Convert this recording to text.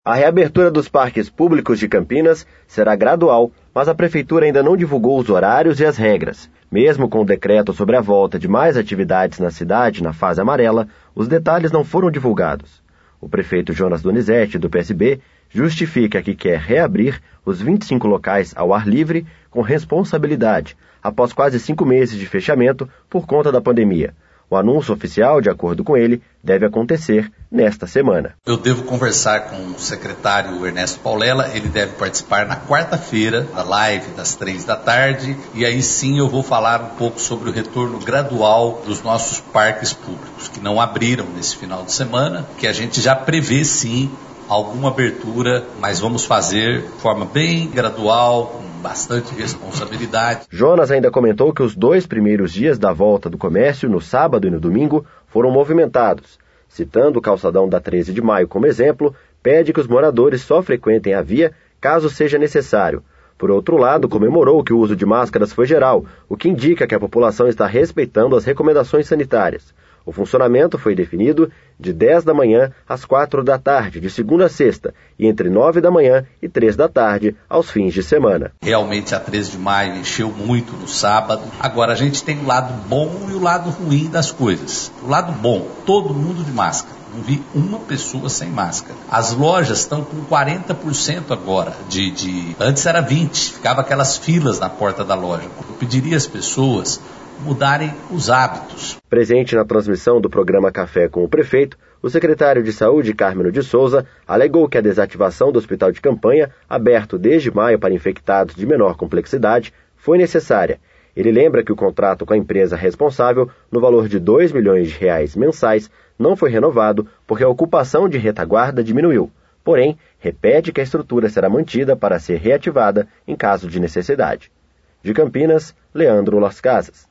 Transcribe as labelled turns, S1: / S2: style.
S1: A reabertura dos parques públicos de Campinas será gradual, mas a Prefeitura ainda não divulgou os horários e as regras. Mesmo com o decreto sobre a volta de mais atividades na cidade na fase amarela, os detalhes não foram divulgados. O prefeito Jonas Donizete, do PSB, justifica que quer reabrir os 25 locais ao ar livre com responsabilidade, após quase 5 meses de fechamento por conta da pandemia. O anúncio oficial, de acordo com ele, deve acontecer nesta semana.
S2: Eu devo conversar com o secretário Ernesto Paulela, ele deve participar na quarta-feira, da live das 3 da tarde, e aí sim eu vou falar um pouco sobre o retorno gradual dos nossos parques públicos, que não abriram nesse final de semana, que a gente já prevê sim alguma abertura, mas vamos fazer de forma bem gradual, bastante responsabilidade.
S1: Jonas ainda comentou que os 2 primeiros dias da volta do comércio, no sábado e no domingo, foram movimentados. Citando o calçadão da 13 de maio como exemplo, pede que os moradores só frequentem a via caso seja necessário. Por outro lado, comemorou que o uso de máscaras foi geral, o que indica que a população está respeitando as recomendações sanitárias. O funcionamento foi definido de 10 da manhã às 4 da tarde, de segunda a sexta, e entre 9 da manhã e 3 da tarde, aos fins de semana.
S2: Realmente a 13 de maio encheu muito no sábado. Agora a gente tem o lado bom e o lado ruim das coisas. O lado bom, todo mundo de máscara. Não vi uma pessoa sem máscara. As lojas estão com 40% agora. Antes era 20%, ficava aquelas filas na porta da loja. Eu pediria às pessoas mudarem os hábitos.
S1: Presente na transmissão do programa Café com o Prefeito, o secretário de Saúde, Carmelo de Souza, alegou que a desativação do hospital de campanha, aberto desde maio para infectados de menor complexidade, foi necessária. Ele lembra que o contrato com a empresa responsável, no valor de R$2 milhões mensais, não foi renovado porque a ocupação de retaguarda diminuiu. Porém, repete que a estrutura será mantida para ser reativada em caso de necessidade. De Campinas, Leandro Las Casas.